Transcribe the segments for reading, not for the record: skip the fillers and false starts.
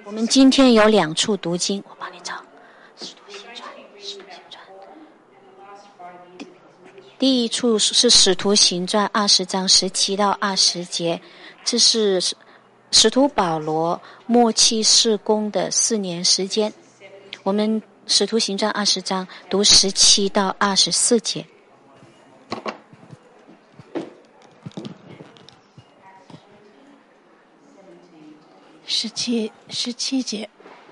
我们今天有2处读经，我帮你找。使徒行传，使徒行传。第一处是使徒行传20章17到20节，这是使徒保罗末期事工的4年时间。我们使徒行传20章读17到24节。 17节，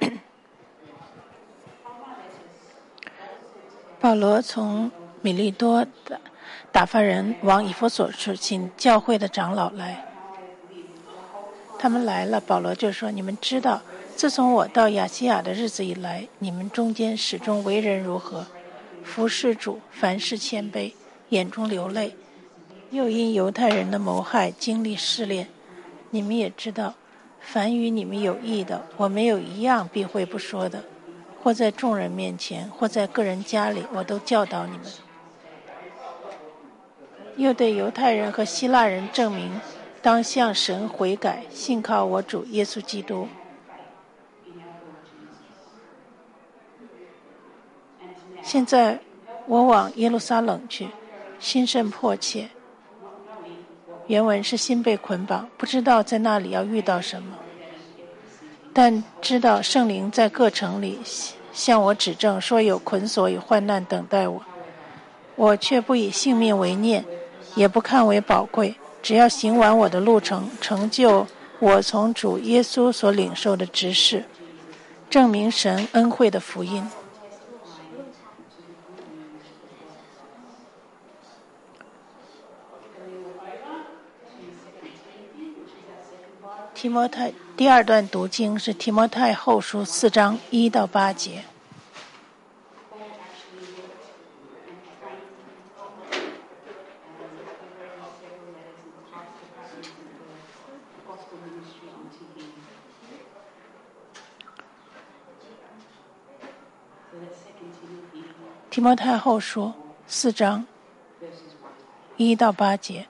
保罗从米利多打发人往以弗所去，请教会的长老来。他们来了，保罗就说：“你们知道，自从我到亚细亚的日子以来，你们中间始终为人如何？服侍主，凡事谦卑，眼中流泪，又因犹太人的谋害经历试炼。你们也知道，凡与你们有益的，我没有一样避讳不说的，或在众人面前，或在个人家里，我都教导你们。又对犹太人和希腊人证明，当向神悔改，信靠我主耶稣基督。现在我往耶路撒冷去，心甚迫切。”原文是心被捆绑，不知道在那里要遇到什么，但知道圣灵在各城里向我指证，说有捆锁与患难等待我。我却不以性命为念，也不看为宝贵，只要行完我的路程，成就我从主耶稣所领受的职事，证明神恩惠的福音。提摩太第2段读经是提摩太后书4章1到8节。提摩太后书4章1到8节。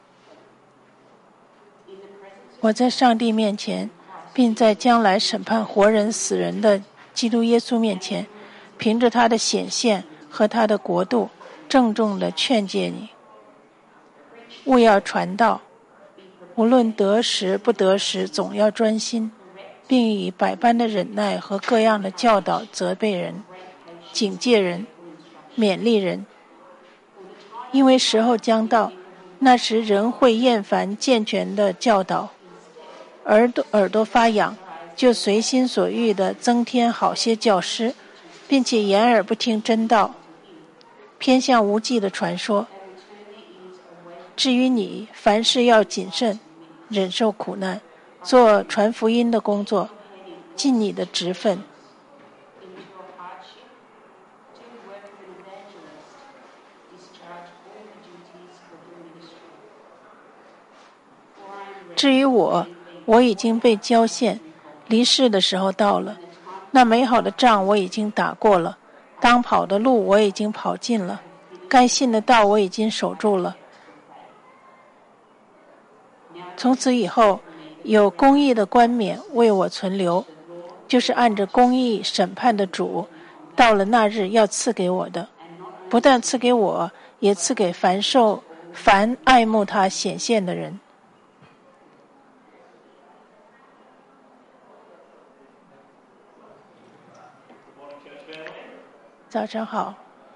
我在上帝面前，并在将来审判活人死人的基督耶稣面前，凭着他的显现和他的国度，郑重地劝诫你，务要传道，无论得时不得时，总要专心，并以百般的忍耐和各样的教导责备人、警戒人、勉励人。因为时候将到，那时人会厌烦健全的教导，耳朵发痒，就随心所欲地增添好些教师，并且掩耳不听真道，偏向无稽的传说。至于你，凡事要谨慎，忍受苦难，做传福音的工作，尽你的职分。至于我已经被交献，离世的时候到了。那美好的仗我已经打过了，当跑的路我已经跑尽了，该信的道我已经守住了。从此以后，有公义的冠冕为我存留，就是按着公义审判的主，到了那日要赐给我的，不但赐给我，也赐给凡爱慕他显现的人。早上好。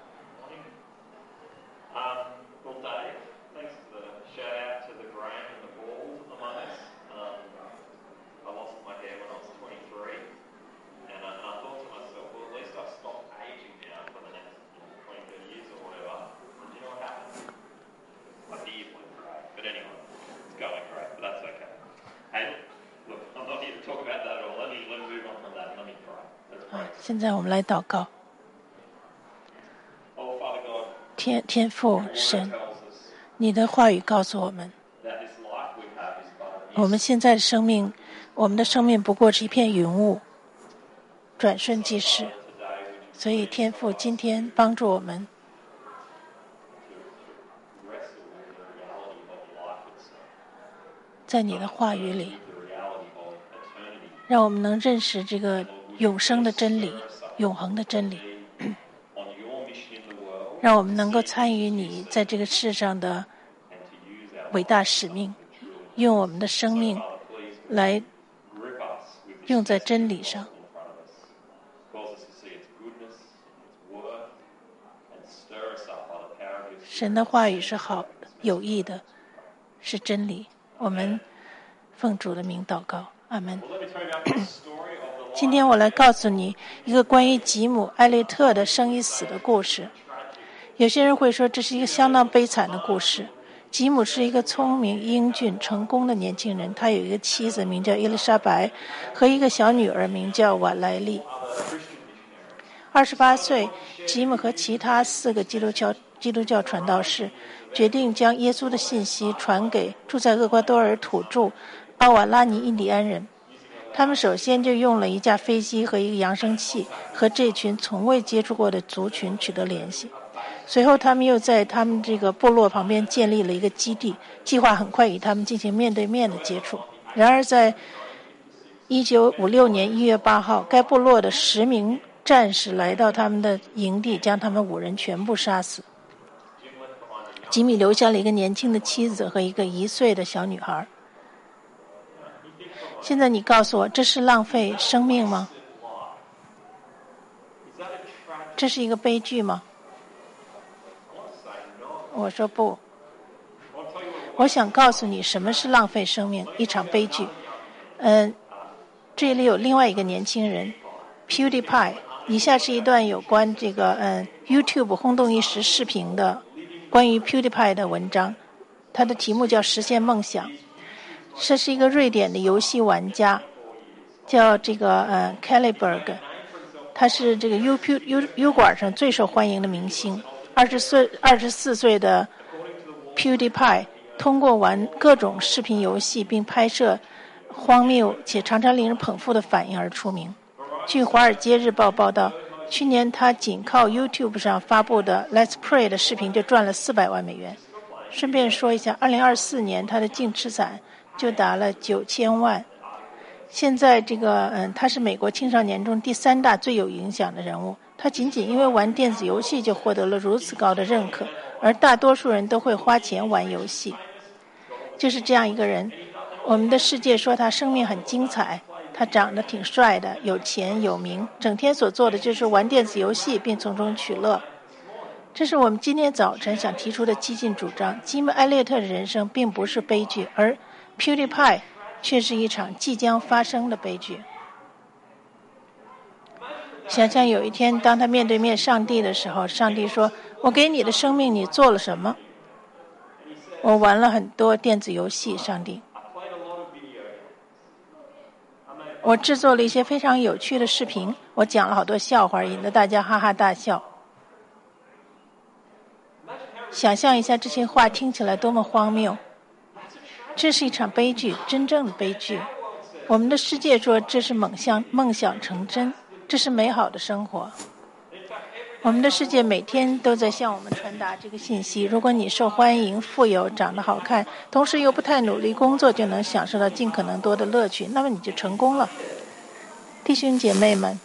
现在我们来祷告。天父神，你的话语告诉我们，我们现在的生命，我们的生命不过是一片云雾，转瞬即逝。所以天父今天帮助我们，在你的话语里让我们能认识这个永生的真理、永恒的真理，让我们能够参与你在这个世上的伟大使命，用我们的生命来用在真理上。神的话语是好、有益的，是真理。我们奉主的名祷告，阿们。今天我来告诉你一个关于吉姆·艾略特的生与死的故事。有些人会说这是一个相当悲惨的故事。吉姆是一个聪明、英俊、成功的年轻人，他有一个妻子名叫伊丽莎白，和一个小女儿名叫瓦莱丽。28岁，吉姆和其他4个基督教传道士决定将耶稣的信息传给住在厄瓜多尔土著奥瓦拉尼印第安人。他们首先就用了一架飞机和一个扬声器，和这群从未接触过的族群取得联系。随后他们又在他们这个部落旁边建立了一个基地，计划很快与他们进行面对面的接触。然而在1956年1月8号，该部落的10名战士来到他们的营地，将他们5人全部杀死。吉米留下了一个年轻的妻子和一个1岁的小女孩。现在你告诉我，这是浪费生命吗？这是一个悲剧吗？我说不。我想告诉你什么是浪费生命，一场悲剧。这里有另外一个年轻人 PewDiePie。以下是一段有关这个YouTube 轰动一时视频的关于 PewDiePie 的文章，它的题目叫实现梦想。这是一个瑞典的游戏玩家，叫这个Kellyberg， 他是这个 U 管上最受欢迎的明星。24岁的 PewDiePie 通过玩各种视频游戏并拍摄荒谬且常常令人捧腹的反应而出名。据《华尔街日报》报道，去年他仅靠 YouTube 上发布的 Let's Pray 的视频就赚了400万美元。顺便说一下，2024年他的净资产就达了9000万。现在这个他是美国青少年中第3大最有影响的人物。他仅仅因为玩电子游戏就获得了如此高的认可，而大多数人都会花钱玩游戏。就是这样一个人，我们的世界说他生命很精彩，他长得挺帅的，有钱有名，整天所做的就是玩电子游戏并从中取乐。这是我们今天早晨想提出的激进主张。吉姆·艾略特的人生并不是悲剧，而 PewDiePie 却是一场即将发生的悲剧。想象有一天，当他面对面上帝的时候，上帝说：“我给你的生命，你做了什么？”我玩了很多电子游戏，上帝。我制作了一些非常有趣的视频，我讲了好多笑话，引得大家哈哈大笑。想象一下这些话听起来多么荒谬。这是一场悲剧，真正的悲剧。我们的世界说这是梦想成真，这是美好的生活。我们的世界每天都在向我们传达这个信息。如果你受欢迎、富有、长得好看，同时又不太努力工作，就能享受到尽可能多的乐趣，那么你就成功了。弟兄姐妹们，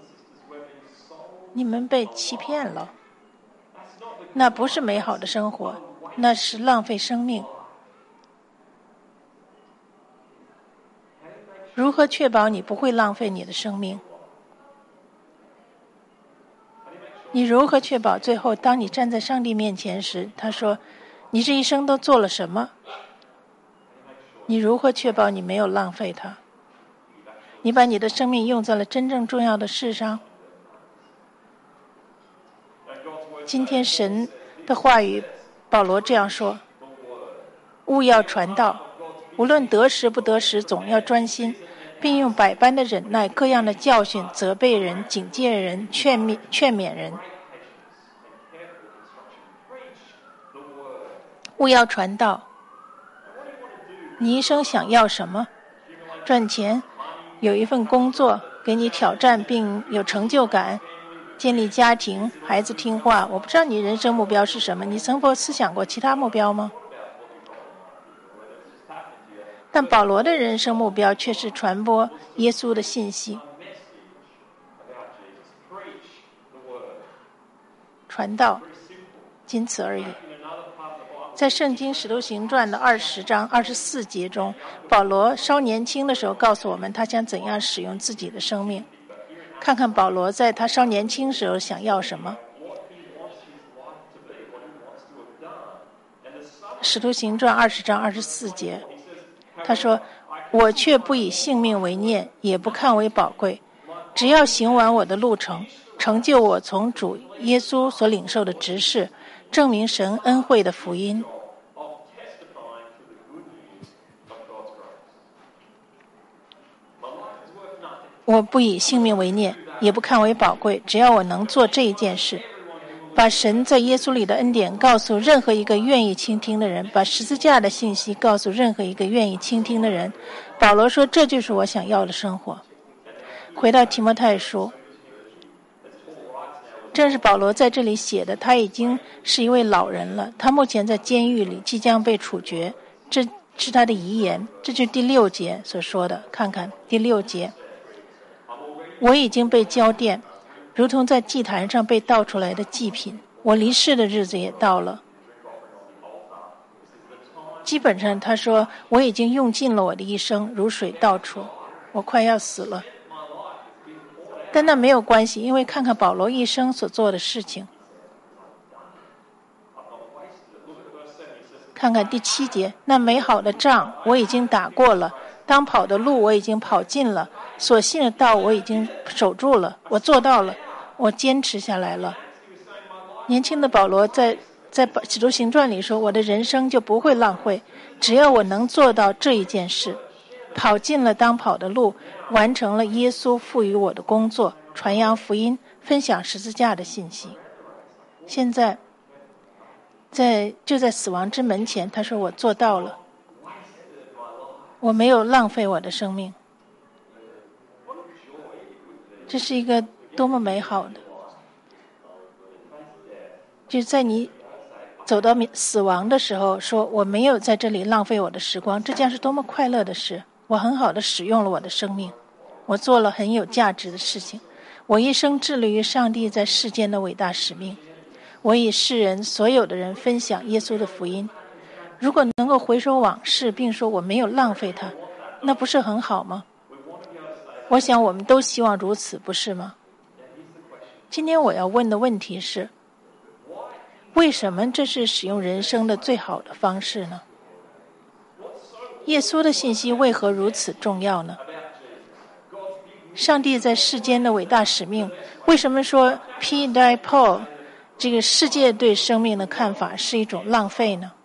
你们被欺骗了。那不是美好的生活，那是浪费生命。如何确保你不会浪费你的生命？你如何确保最后当你站在上帝面前时，他说你这一生都做了什么？你如何确保你没有浪费它？你把你的生命用在了真正重要的事上？今天神的话语，保罗这样说：务要传道，无论得时不得时，总要专心，并用百般的忍耐，各样的教训，责备人，警戒人，劝勉人。务要传道。你一生想要什么？赚钱，有一份工作，给你挑战并有成就感，建立家庭，孩子听话。我不知道你人生目标是什么，你曾否思想过其他目标吗？ 但保罗的人生目标却是传播耶稣的信息，传道，仅此而已。在圣经使徒行传的20章24节中，保罗稍年轻的时候告诉我们他想怎样使用自己的生命。看看保罗在他稍年轻时候想要什么。使徒行传20章24节，他说：我却不以性命为念，也不看为宝贵，只要行完我的路程，成就我从主耶稣所领受的职事，证明神恩惠的福音。我不以性命为念，也不看为宝贵，只要我能做这一件事，把神在耶稣里的恩典告诉任何一个愿意倾听的人，把十字架的信息告诉任何一个愿意倾听的人。保罗说，这就是我想要的生活。回到提摩太书，正是保罗在这里写的，他已经是一位老人了，他目前在监狱里，即将被处决，这是他的遗言，这就是第6节所说的。看看第6节，我已经被交奠，如同在祭坛上被倒出来的祭品，我离世的日子也到了。基本上他说，我已经用尽了我的一生，如水倒出，我快要死了。但那没有关系，因为看看保罗一生所做的事情。看看第7节，那美好的仗我已经打过了，当跑的路我已经跑尽了，所信的道我已经守住了，我做到了，我坚持下来了。年轻的保罗在使徒行传里说，我的人生就不会浪费，只要我能做到这一件事，跑尽了当跑的路，完成了耶稣赋予我的工作，传扬福音，分享十字架的信息。现在就在死亡之门前，他说我做到了，我没有浪费我的生命。这是一个多么美好的，就是在你走到死亡的时候，说我没有在这里浪费我的时光，这将是多么快乐的事。我很好的使用了我的生命，我做了很有价值的事情，我一生致力于上帝在世间的伟大使命，我与世人所有的人分享耶稣的福音。如果能够回首往事并说我没有浪费它，那不是很好吗？我想我们都希望如此，不是吗？今天我要问的问题是，为什么这是使用人生的最好的方式呢？耶稣的信息为何如此重要呢？上帝在世间的伟大使命，为什么说 P. die Paul 这个世界对生命的看法是一种浪费呢？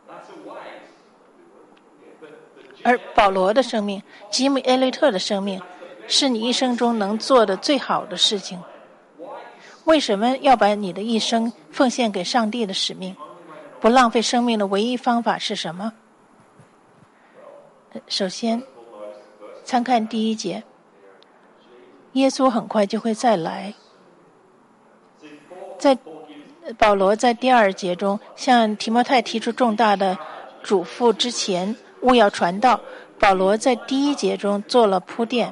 而保罗的生命，吉姆·艾略特的生命，是你一生中能做的最好的事情。为什么要把你的一生奉献给上帝的使命？不浪费生命的唯一方法是什么？首先，参看第1节，耶稣很快就会再来。保罗在第2节中向提摩太提出重大的嘱咐之前，务要传道。保罗在第1节中做了铺垫。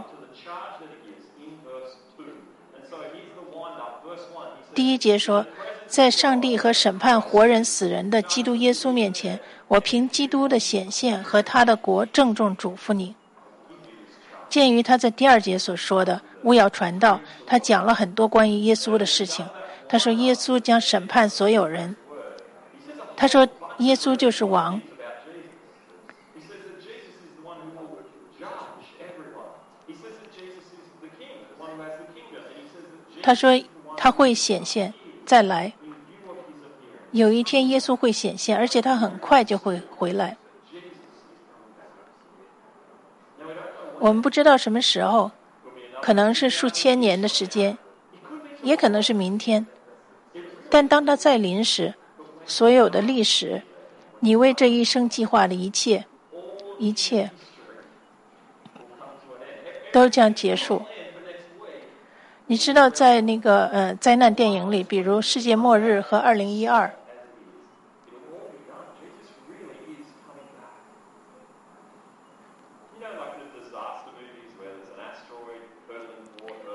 第1节说，在上帝和审判活人死人的基督耶稣面前，我凭基督的显现和他的国郑重嘱咐你。鉴于他在第2节所说的务要传道，他讲了很多关于耶稣的事情。他说耶稣将审判所有人，他说耶稣就是王，他说他会显现再来，有一天耶稣会显现，而且他很快就会回来。我们不知道什么时候，可能是数千年的时间，也可能是明天。但当他再临时，所有的历史，你为这一生计划的一切都将结束。你知道在那个灾难电影里，比如《世界末日》和《2012》，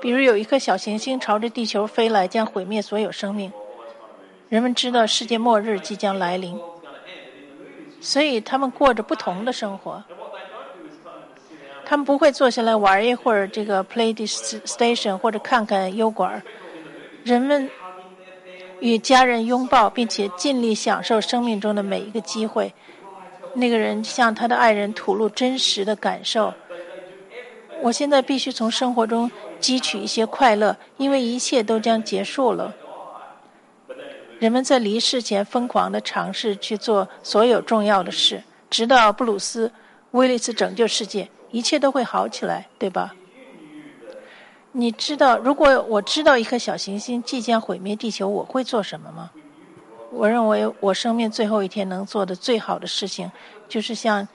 比如有一颗小行星朝着地球飞来，将毁灭所有生命。人们知道世界末日即将来临，所以他们过着不同的生活。他们不会坐下来玩一会儿这个 PlayStation 或者看看油管。人们与家人拥抱，并且尽力享受生命中的每一个机会。那个人向他的爱人吐露真实的感受。我现在必须从生活中汲取一些快乐，因为一切都将结束了。人们在离世前疯狂地尝试去做所有重要的事，直到布鲁斯·威利斯拯救世界，一切都会好起来，对吧？你知道，如果我知道一颗小行星即将毁灭地球，我会做什么吗？我认为我生命最后一天能做的最好的事情，就是向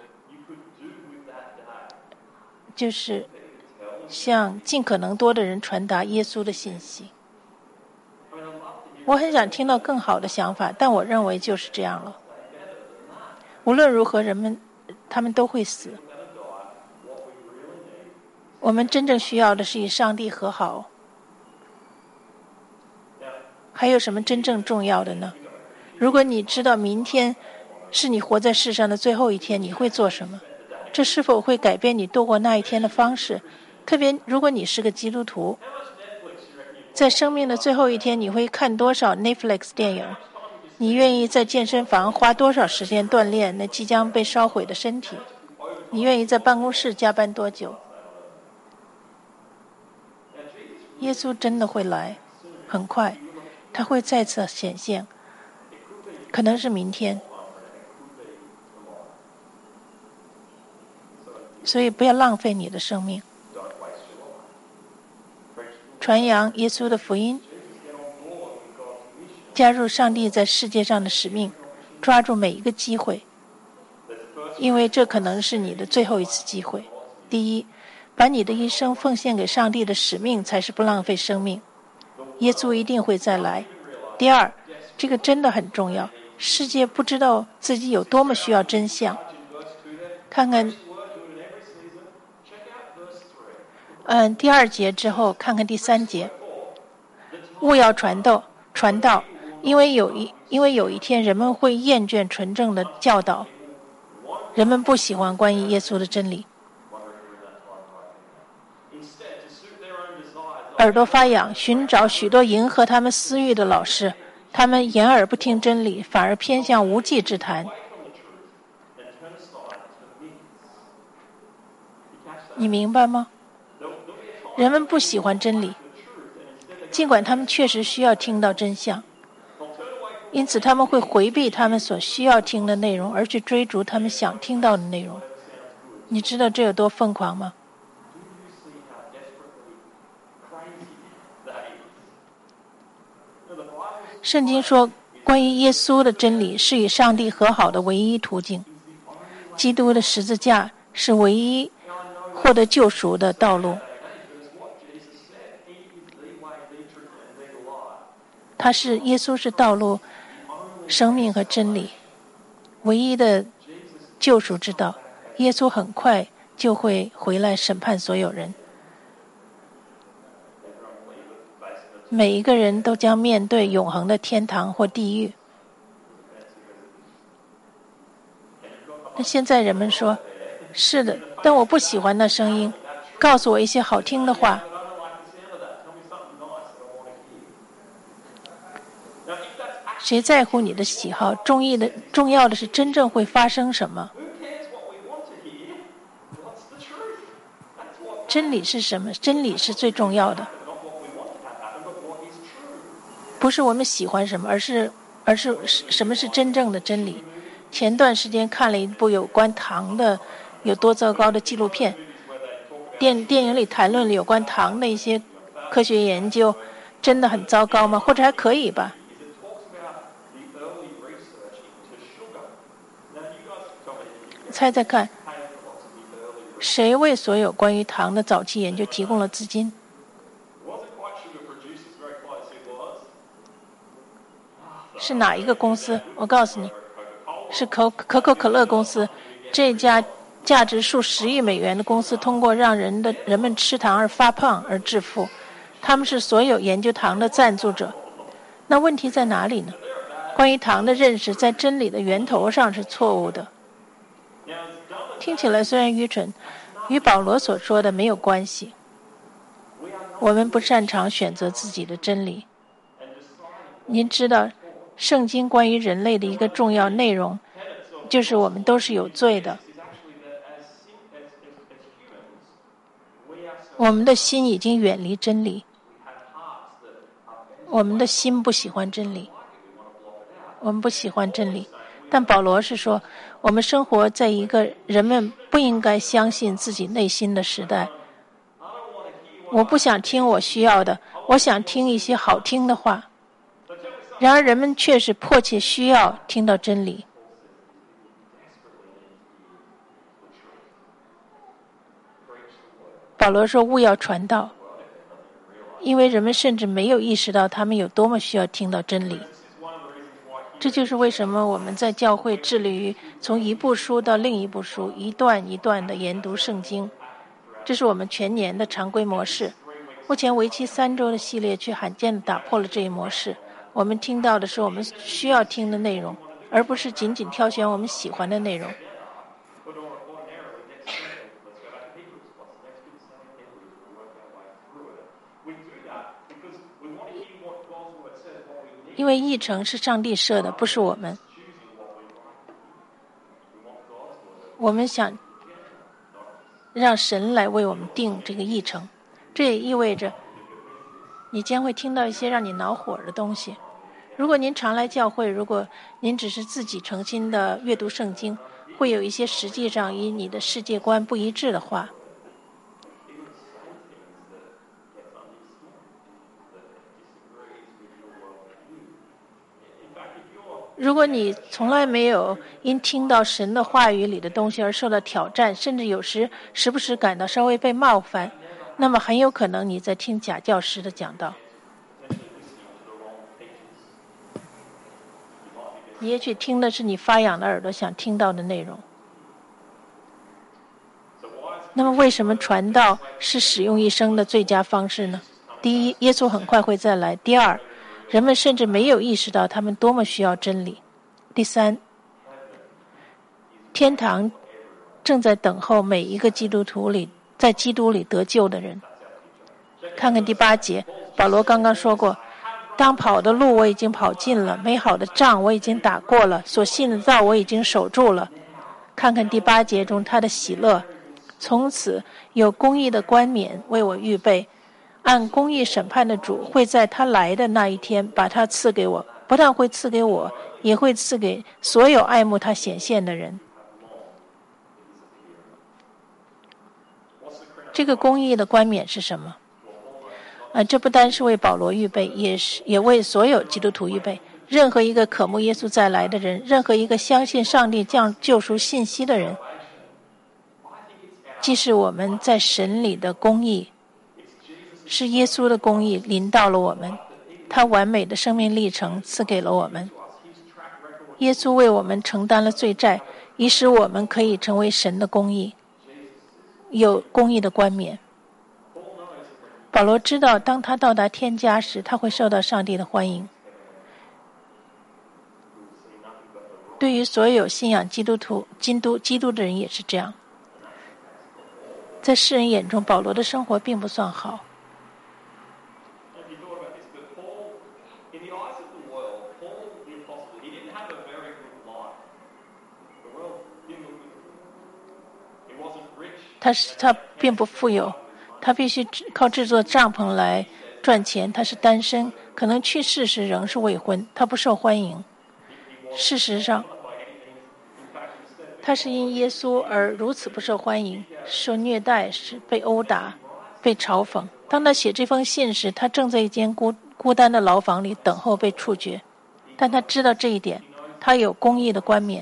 尽可能多的人传达耶稣的信息。我很想听到更好的想法，但我认为就是这样了。无论如何，他们都会死。我们真正需要的是与上帝和好。还有什么真正重要的呢？如果你知道明天是你活在世上的最后一天，你会做什么？这是否会改变你度过那一天的方式？特别如果你是个基督徒，在生命的最后一天，你会看多少 Netflix 电影？你愿意在健身房花多少时间锻炼那即将被烧毁的身体？你愿意在办公室加班多久？耶稣真的会来，很快，他会再次显现，可能是明天。所以不要浪费你的生命，传扬耶稣的福音，加入上帝在世界上的使命，抓住每一个机会，因为这可能是你的最后一次机会。第一，把你的一生奉献给上帝的使命才是不浪费生命。耶稣一定会再来。第二，这个真的很重要，世界不知道自己有多么需要真相。看看第2节之后，看看第3节。勿要传道，因为有一天人们会厌倦纯正的教导。人们不喜欢关于耶稣的真理，耳朵发痒，寻找许多迎合他们私欲的老师。他们掩耳不听真理，反而偏向无稽之谈。你明白吗？人们不喜欢真理，尽管他们确实需要听到真相，因此他们会回避他们所需要听的内容，而去追逐他们想听到的内容。你知道这有多疯狂吗？圣经说，关于耶稣的真理是与上帝和好的唯一途径。基督的十字架是唯一获得救赎的道路。耶稣是道路、生命和真理，唯一的救赎之道。耶稣很快就会回来审判所有人。每一个人都将面对永恒的天堂或地狱。那现在人们说，是的，但我不喜欢那声音，告诉我一些好听的话。谁在乎你的喜好？重要的是真正会发生什么。真理是什么？真理是最重要的。不是我们喜欢什么，而是什么是真正的真理。前段时间看了一部有关糖的有多糟糕的纪录片，电影里谈论了有关糖的一些科学研究，真的很糟糕吗？或者还可以吧？猜猜看，谁为所有关于糖的早期研究提供了资金？是哪一个公司？我告诉你，是可口可乐公司。这家价值数十亿美元的公司通过让人们吃糖而发胖而致富，他们是所有研究糖的赞助者。那问题在哪里呢？关于糖的认识在真理的源头上是错误的。听起来虽然愚蠢，与保罗所说的没有关系。我们不擅长选择自己的真理。您知道，圣经关于人类的一个重要内容，就是我们都是有罪的。我们的心已经远离真理，我们的心不喜欢真理，我们不喜欢真理。但保罗是说，我们生活在一个人们不应该相信自己内心的时代。我不想听我需要的，我想听一些好听的话。然而人们却是迫切需要听到真理。保罗说务要传道，因为人们甚至没有意识到他们有多么需要听到真理。这就是为什么我们在教会致力于从一部书到另一部书，一段一段的研读圣经。这是我们全年的常规模式。目前为期3周的系列却罕见地打破了这一模式。我们听到的是我们需要听的内容，而不是仅仅挑选我们喜欢的内容。因为议程是上帝设的，不是我们。我们想让神来为我们定这个议程，这也意味着你将会听到一些让你恼火的东西。如果您常来教会，如果您只是自己诚心的阅读圣经，会有一些实际上与你的世界观不一致的话。如果你从来没有因听到神的话语里的东西而受到挑战，甚至时不时感到稍微被冒犯，那么很有可能你在听假教师的讲道。你也许听的是你发痒的耳朵想听到的内容。那么为什么传道是使用一生的最佳方式呢？第一，耶稣很快会再来；第二，人们甚至没有意识到他们多么需要真理；第三，天堂正在等候每一个基督徒里在基督里得救的人。看看第8节，保罗刚刚说过，当跑的路我已经跑尽了，美好的仗我已经打过了，所信的道我已经守住了。看看第8节中他的喜乐，从此有公义的冠冕为我预备，按公义审判的主会在他来的那一天把他赐给我，不但会赐给我，也会赐给所有爱慕他显现的人。这个公义的冠冕是什么？这不单是为保罗预备，也为所有基督徒预备。任何一个渴慕耶稣再来的人，任何一个相信上帝降救赎信息的人，既是我们在神里的公义，是耶稣的公义临到了我们，他完美的生命历程赐给了我们。耶稣为我们承担了罪债，以使我们可以成为神的公义，有公义的冠冕。保罗知道，当他到达天家时，他会受到上帝的欢迎。对于所有信仰基督的人也是这样。在世人眼中，保罗的生活并不算好。他并不富有，他必须靠制作帐篷来赚钱。他是单身，可能去世时仍是未婚，他不受欢迎。事实上，他是因耶稣而如此不受欢迎，受虐待，是被殴打，被嘲讽。当他写这封信时，他正在一间孤单的牢房里等候被处决，但他知道这一点，他有公义的冠冕。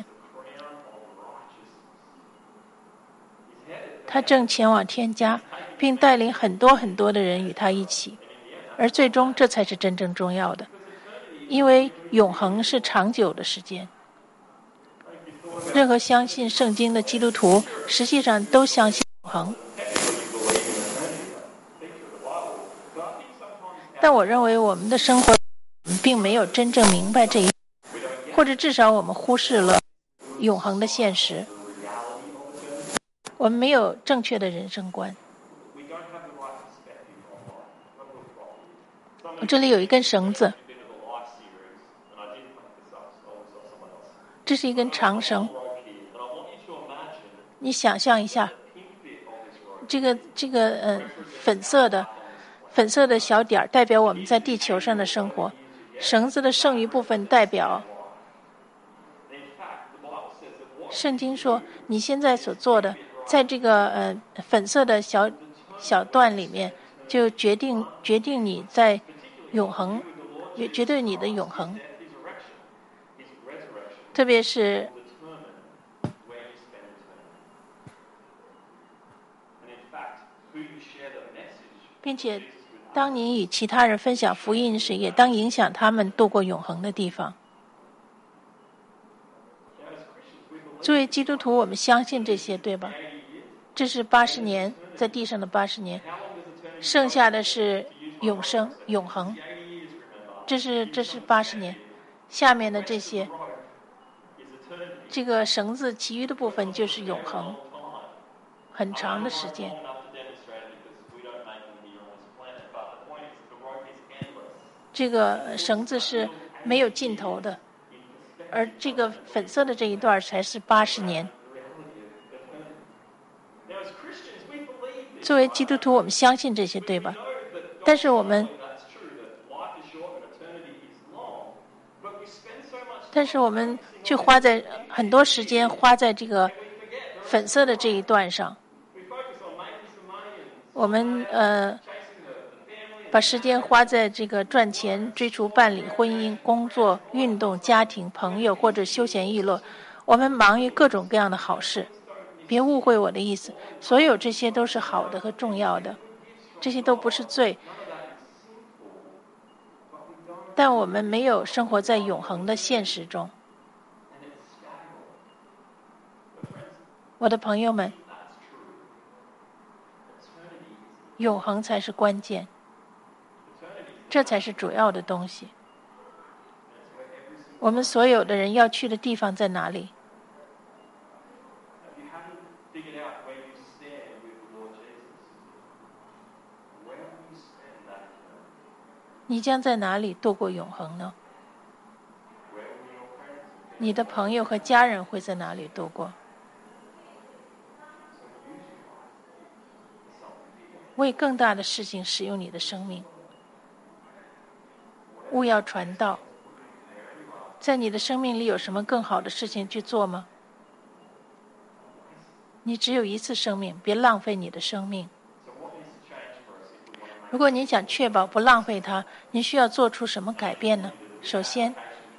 他正前往天家，并带领很多很多的人与他一起，而最终这才是真正重要的，因为永恒是长久的时间。 任何相信圣经的基督徒实际上都相信永恒。但我认为我们的生活并没有真正明白这一，或者至少我们忽视了永恒的现实。我们没有正确的人生观。我这里有一根绳子，这是一根长绳。你想象一下，这个粉色的小点儿代表我们在地球上的生活，绳子的剩余部分代表圣经说你现在所做的，在这个粉色的小段里面，就决定你在永恒，决定你的永恒。特别是并且当你与其他人分享福音时，也当影响他们度过永恒的地方。作为基督徒，我们相信这些，对吧？这是80年，在地上的80年，剩下的是永生、永恒。这是80年，下面的这个绳子其余的部分就是永恒，很长的时间。这个绳子是没有尽头的，而这个粉色的这一段才是80年。作为基督徒，我们相信这些，对吧？但是我们却花在很多时间花在这个粉色的这一段上。我们把时间花在这个赚钱、追逐伴侣、婚姻、工作、运动、家庭、朋友或者休闲娱乐。我们忙于各种各样的好事。别误会我的意思，所有这些都是好的和重要的，这些都不是罪。但我们没有生活在永恒的现实中。我的朋友们，永恒才是关键，这才是主要的东西。我们所有的人要去的地方在哪里？你将在哪里度过永恒呢？你的朋友和家人会在哪里度过？为更大的事情使用你的生命。勿要传道。在你的生命里有什么更好的事情去做吗？你只有一次生命，别浪费你的生命。如果您想确保不浪费它，您需要做出什么改变呢？首先，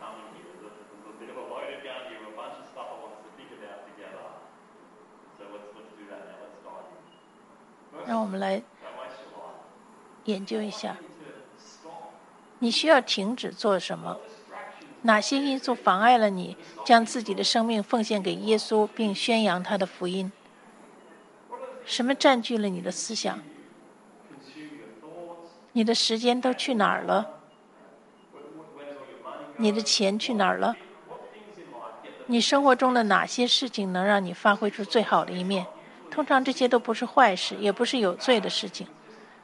让我们来研究一下，你需要停止做什么？哪些因素妨碍了你将自己的生命奉献给耶稣，并宣扬他的福音？什么占据了你的思想？你的时间都去哪儿了？你的钱去哪儿了？你生活中的哪些事情能让你发挥出最好的一面？通常这些都不是坏事，也不是有罪的事情。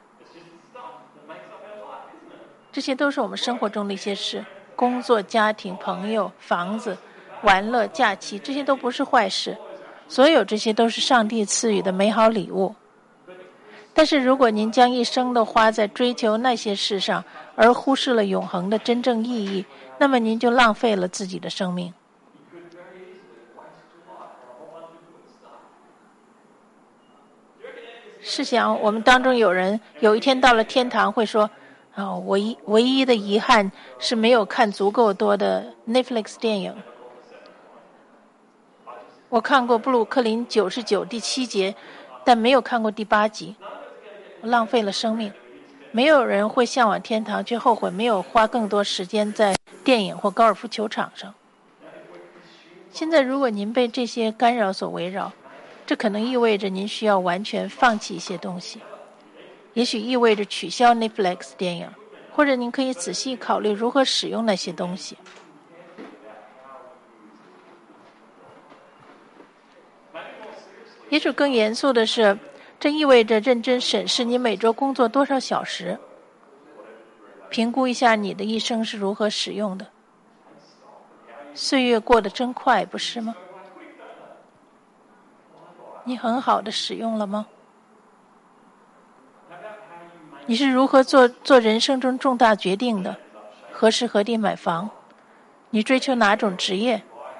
这些都是我们生活中的一些事，工作、家庭、朋友、房子、玩乐、假期，这些都不是坏事。所有这些都是上帝赐予的美好礼物。但是如果您将一生都花在追求那些事上，而忽视了永恒的真正意义，那么您就浪费了自己的生命。试想，我们当中有人有一天到了天堂会说，唯一的遗憾是没有看足够多的 Netflix 电影。我看过布鲁克林99第7节，但没有看过第8集，我浪费了生命。没有人会向往天堂，却后悔没有花更多时间在电影或高尔夫球场上。 现在，如果您被这些干扰所围绕，这可能意味着您需要完全放弃一些东西，也许意味着取消 Netflix 电影，或者您可以仔细考虑如何使用那些东西。也许更严肃的是，这意味着认真审视你每周工作多少小时，评估一下你的一生是如何使用的。岁月过得真快，不是吗？你很好的使用了吗？你是如何做人生中重大决定的？何时何地买房？你追求哪种职业？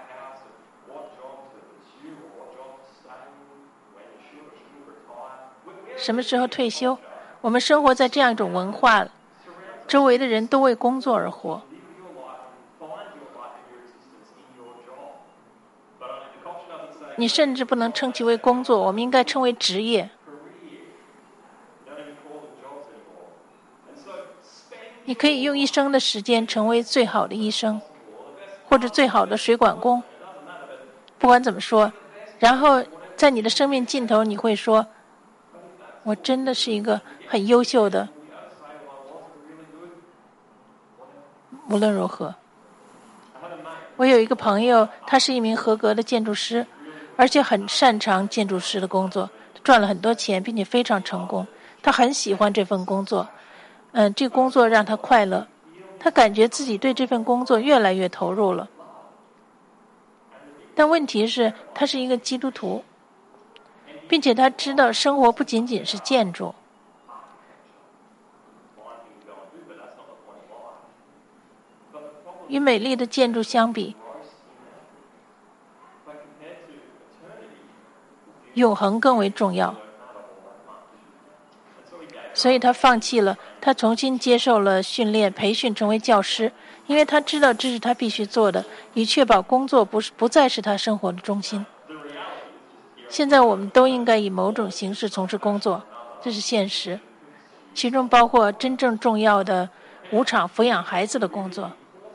什么时候退休？我们生活在这样一种文化，周围的人都为工作而活。你甚至不能称其为工作，我们应该称为职业。你可以用一生的时间成为最好的医生，或者最好的水管工。不管怎么说，然后在你的生命尽头，你会说：“我真的是一个很优秀的。”无论如何，我有一个朋友，他是一名合格的建筑师，而且很擅长建筑师的工作，赚了很多钱，并且非常成功。他很喜欢这份工作。这工作让他快乐，他感觉自己对这份工作越来越投入了。但问题是，他是一个基督徒，并且他知道生活不仅仅是建筑。与美丽的建筑相比，永恒更为重要。所以他放弃了，他重新接受了训练、培训，成为教师，因为他知道这是他必须做的，以确保工作不再是他生活的中心。现在我们都应该以某种形式从事工作，这是现实，其中包括真正重要的无偿抚养孩子的工作。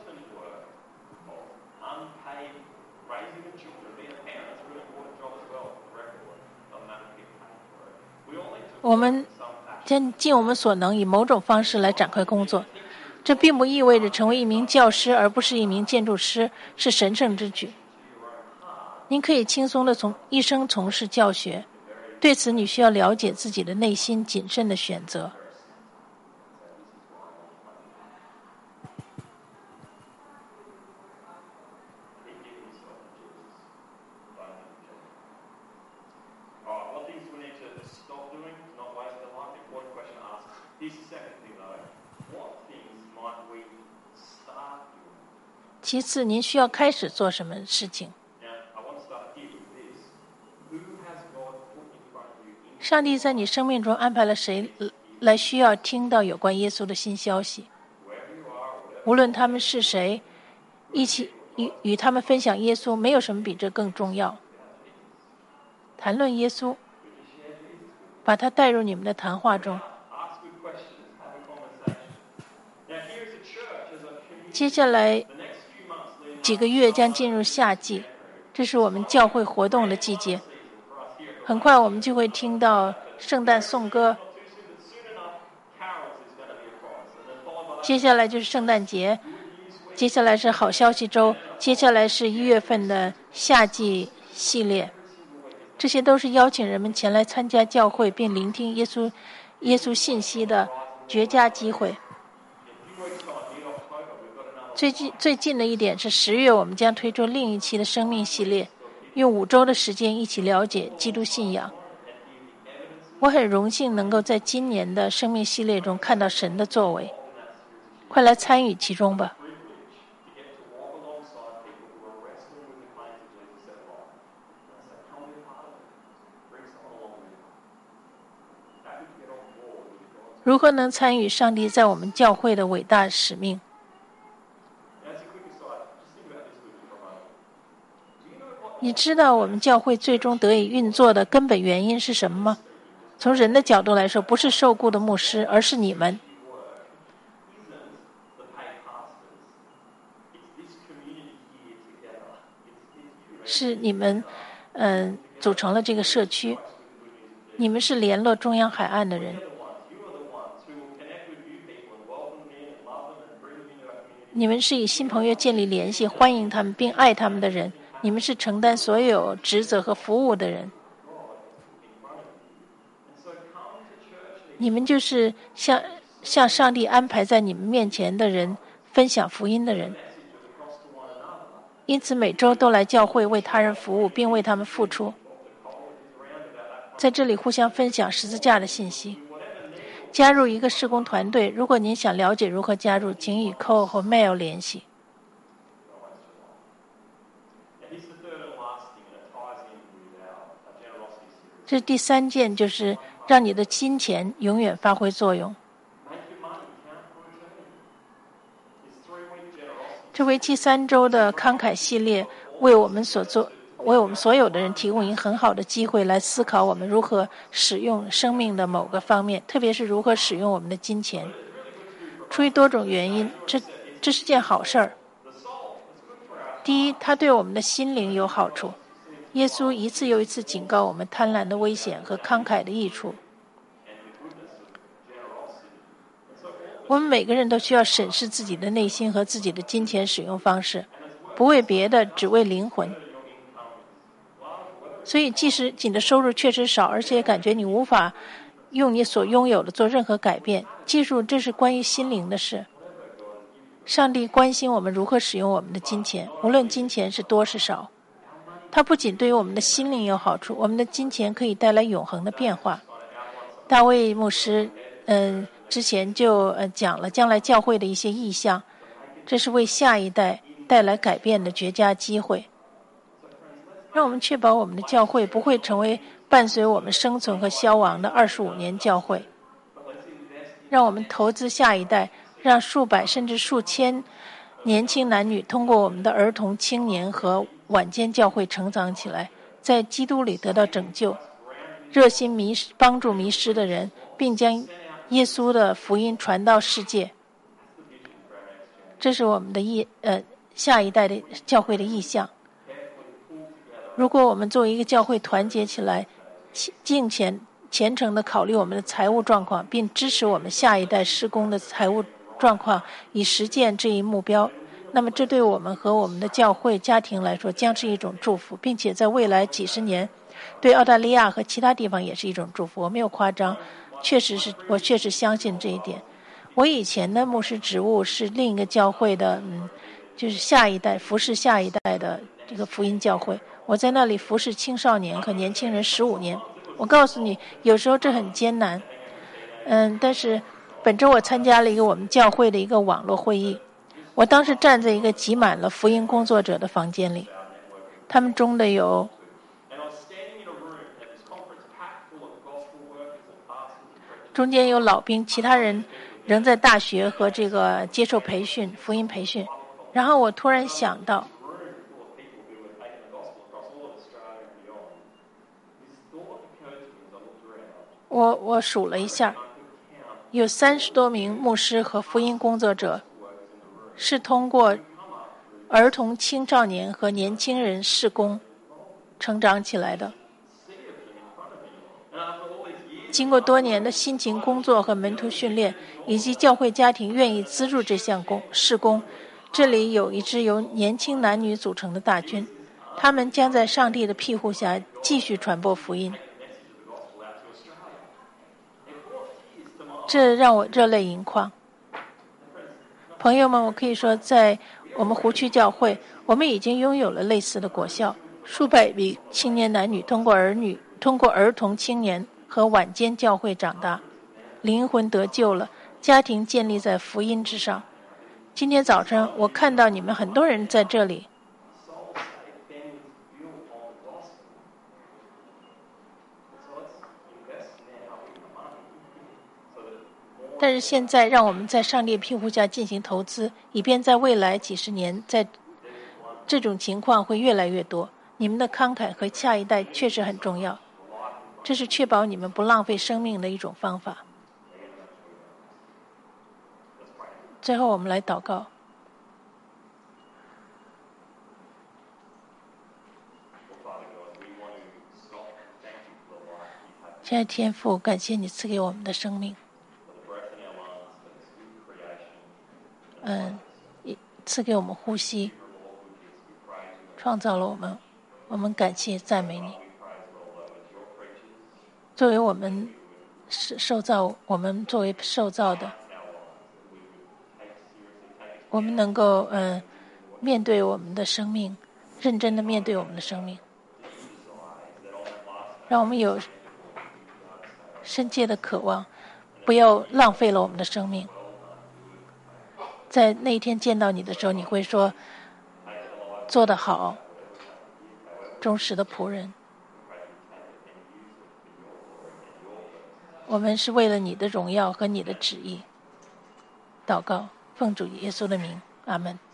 我们尽我们所能，以某种方式来展开工作。这并不意味着成为一名教师而不是一名建筑师是神圣之举。您可以轻松地一生从事教学，对此你需要了解自己的内心，谨慎的选择。其次，您需要开始做什么事情？上帝在你生命中安排了谁来需要听到有关耶稣的新消息？无论他们是谁，一起与他们分享耶稣，没有什么比这更重要。谈论耶稣，把它带入你们的谈话中。接下来几个月将进入夏季，这是我们教会活动的季节。很快我们就会听到圣诞颂歌，接下来就是圣诞节，接下来是好消息周，接下来是1月份的夏季系列。这些都是邀请人们前来参加教会并聆听耶稣信息的绝佳机会。最近的一点是10月，我们将推出另一期的生命系列，用5周的时间一起了解基督信仰。我很荣幸能够在今年的生命系列中看到神的作为，快来参与其中吧。如何能参与上帝在我们教会的伟大使命？你知道我们教会最终得以运作的根本原因是什么吗？从人的角度来说，不是受雇的牧师，而是你们。 是你们组成了这个社区，你们是联络中央海岸的人，你们是与新朋友建立联系，欢迎他们并爱他们的人，你们是承担所有职责和服务的人，你们就是向上帝安排在你们面前的人分享福音的人。因此每周都来教会为他人服务并为他们付出，在这里互相分享十字架的信息。加入一个事工团队，如果您想了解如何加入，请与 Cole 和 Mail 联系。这第三件就是让你的金钱永远发挥作用。这为期3周的慷慨系列为我们所有的人提供一个很好的机会来思考我们如何使用生命的某个方面，特别是如何使用我们的金钱。出于多种原因，这是件好事儿。第一，它对我们的心灵有好处。耶稣一次又一次警告我们贪婪的危险和慷慨的益处。我们每个人都需要审视自己的内心和自己的金钱使用方式，不为别的，只为灵魂。所以即使你的收入确实少，而且感觉你无法用你所拥有的做任何改变，记住这是关于心灵的事。上帝关心我们如何使用我们的金钱，无论金钱是多是少。它不仅对于我们的心灵有好处，我们的金钱可以带来永恒的变化。大卫牧师之前就讲了将来教会的一些意向，这是为下一代带来改变的绝佳机会。让我们确保我们的教会不会成为伴随我们生存和消亡的25年教会。让我们投资下一代，让数百甚至数千年轻男女通过我们的儿童、青年和晚间教会成长起来，在基督里得到拯救，热心帮助迷失的人，并将耶稣的福音传到世界。这是我们的下一代的教会的意向。如果我们作为一个教会团结起来，虔诚地考虑我们的财务状况，并支持我们下一代施工的财务状况，以实践这一目标，那么这对我们和我们的教会家庭来说将是一种祝福，并且在未来几十年对澳大利亚和其他地方也是一种祝福。我没有夸张，我确实相信这一点。我以前的牧师职务是另一个教会的就是服侍下一代的这个福音教会，我在那里服侍青少年和年轻人15年。我告诉你，有时候这很艰难。但是本周我参加了一个我们教会的一个网络会议，我当时站在一个挤满了福音工作者的房间里，他们中的有中间有老兵，其他人仍在大学和这个接受培训，福音培训。然后我突然想到，我数了一下，有30多名牧师和福音工作者是通过儿童、青少年和年轻人事工成长起来的。经过多年的辛勤工作和门徒训练，以及教会家庭愿意资助这项事工，这里有一支由年轻男女组成的大军，他们将在上帝的庇护下继续传播福音。这让我热泪盈眶。朋友们，我可以说，在我们湖区教会，我们已经拥有了类似的果效。数百名青年男女通过儿童、青年和晚间教会长大，灵魂得救了，家庭建立在福音之上。今天早晨，我看到你们很多人在这里。但是现在，让我们在上帝庇护下进行投资，以便在未来几十年，在这种情况会越来越多。你们的慷慨和下一代确实很重要，这是确保你们不浪费生命的一种方法。最后，我们来祷告。 亲爱的天父，感谢你赐给我们的生命，赐给我们呼吸，创造了我们，我们感谢赞美你。作为我们受造，我们作为受造的，我们能够面对我们的生命，认真的面对我们的生命，让我们有深切的渴望，不要浪费了我们的生命。在那一天见到你的时候，你会说做得好，忠实的仆人。我们是为了你的荣耀和你的旨意祷告，奉主耶稣的名，阿们。